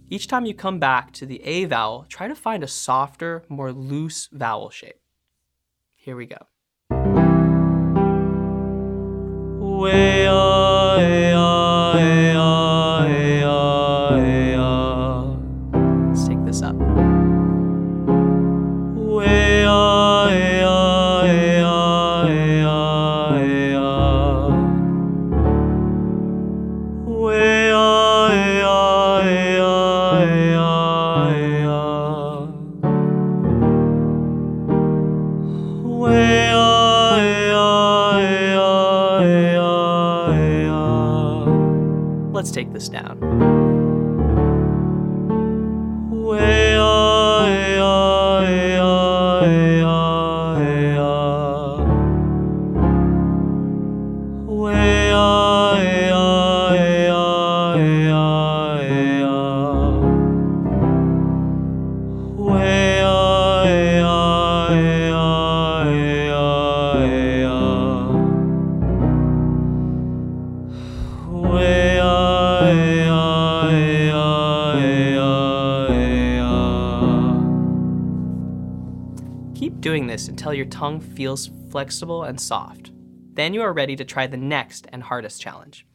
Each time you come back to the A vowel, try to find a softer, more loose vowel shape. Here we go. Let's take this up. Let's take this down. Keep doing this until your tongue feels flexible and soft. Then you are ready to try the next and hardest challenge.